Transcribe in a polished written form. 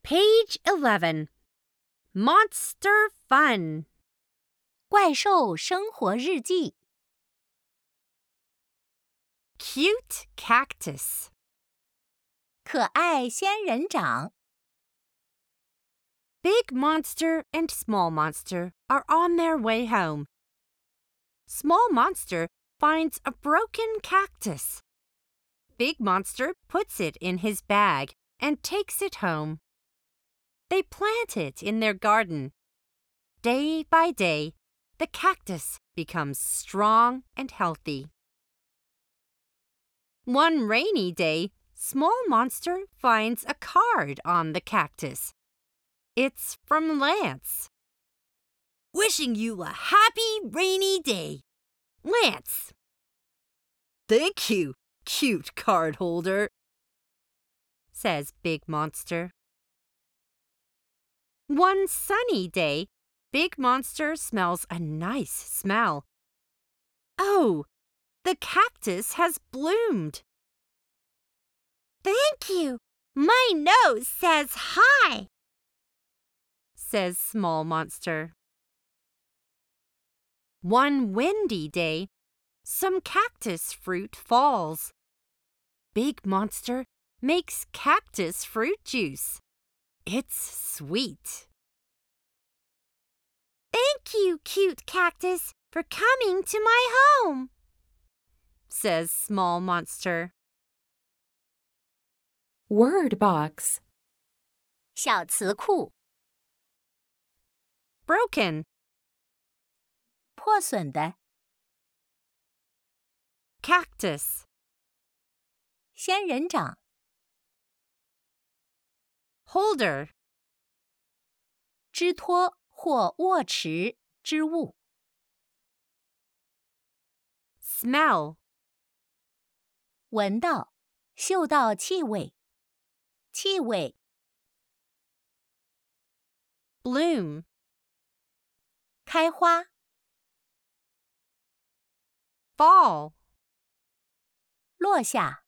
Page 11. Monster Fun. 怪兽生活日记 Cute Cactus. 可爱仙人掌 Big Monster and Small Monster are on their way home. Small Monster finds a broken cactus. Big Monster puts it in his bag and takes it home. They plant it in their garden. Day by day, the cactus becomes strong and healthy. One rainy day, Small Monster finds a card on the cactus. It's from Lance. Wishing you a happy rainy day, Lance. Thank you, cute card holder, says Big Monster. One sunny day, Big Monster smells a nice smell. Oh, the cactus has bloomed. Thank you. My nose says hi, says Small Monster. One windy day, some cactus fruit falls. Big Monster makes cactus fruit juice. It's sweet. Thank you, cute cactus, for coming to my home, says Small Monster. Word box. 小词库 Broken. 破损的 Cactus. 仙人掌 Holder. 支托或握持之物 Smell. 闻到嗅到气味气味 Bloom. 开花 Fall. 落下